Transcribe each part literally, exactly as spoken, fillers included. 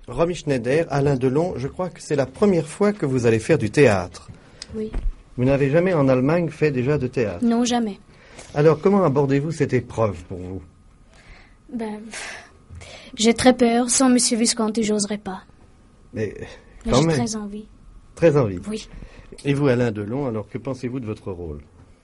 Romy Schneider, Alain Delon, je crois que c'est la première fois que vous allez faire du théâtre. Oui. Vous n'avez jamais en Allemagne fait déjà de théâtre? Non, jamais. Alors, comment abordez-vous cette épreuve pour vous? Ben, j'ai très peur. Sans Monsieur Visconti, j'oserais pas. Mais, Mais quand j'ai même. très envie. Très envie. Oui. Et vous, Alain Delon, alors que pensez-vous de votre rôle?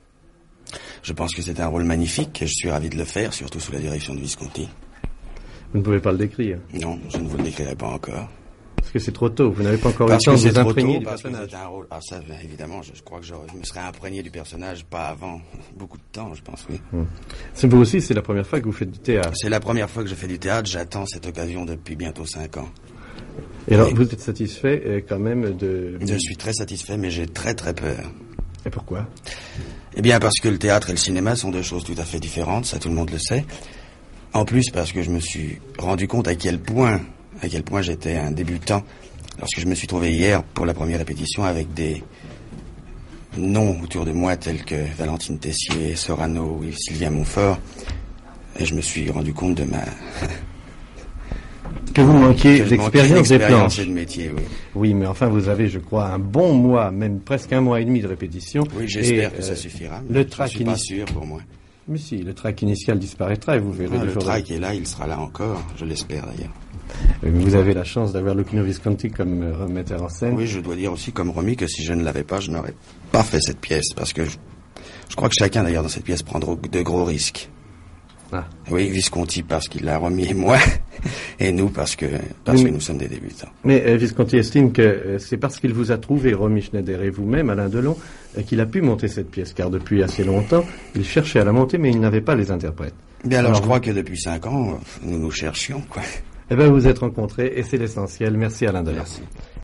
Je pense que c'est un rôle magnifique et je suis ravi de le faire, surtout sous la direction de Visconti. Vous ne pouvez pas le décrire? Non, je ne vous le décrirai pas encore. Parce que c'est trop tôt, vous n'avez pas encore eu le Parce temps que de c'est vous trop imprégner tôt, du parce que personnage. c'est un rôle... Ah ça, ben, évidemment, je, je crois que je, je me serais imprégné du personnage, pas avant beaucoup de temps, je pense, oui. Hum. C'est vous aussi, c'est la première fois que vous faites du théâtre. C'est la première fois que je fais du théâtre, j'attends cette occasion depuis bientôt cinq ans. Et alors, Oui. vous êtes satisfait euh, quand même de... Je suis très satisfait, mais j'ai très très peur. Et pourquoi? Eh bien, parce que le théâtre et le cinéma sont deux choses tout à fait différentes, ça tout le monde le sait. En plus, parce que je me suis rendu compte à quel point, à quel point j'étais un débutant lorsque je me suis trouvé hier pour la première répétition avec des noms autour de moi tels que Valentine Tessier, Sorano ou Sylvia Montfort. Et je me suis rendu compte de ma... Que vous manquiez que je manquais d'expérience des d'expérience planches. et de métier, oui. Oui, mais enfin, vous avez, je crois, un bon mois, même presque un mois et demi de répétition. Oui, j'espère Et, que euh, ça suffira. Le Je trac suis pas initial... sûr pour moi. Mais si, le trac initial disparaîtra et vous verrez Ah, le le jour de- trac est là, il sera là encore, je l'espère d'ailleurs. Euh, Vous avez la chance d'avoir Luchino Visconti comme euh, metteur en scène. Oui, je dois dire aussi comme Romy que si je ne l'avais pas, je n'aurais pas fait cette pièce, parce que je, je crois que chacun d'ailleurs dans cette pièce prend de, de gros risques. Ah. Oui, Visconti parce qu'il l'a remis et moi, et nous parce que parce Oui. que nous sommes des débutants. Mais euh, Visconti estime que euh, c'est parce qu'il vous a trouvé, Romy Schneider et vous-même, Alain Delon, euh, qu'il a pu monter cette pièce, car depuis assez longtemps, il cherchait à la monter, mais il n'avait pas les interprètes. Bien alors, Alors, je crois que depuis cinq ans, nous nous cherchions, quoi. Eh bien, vous vous êtes rencontrés, et c'est l'essentiel. Merci Alain Delon. Merci.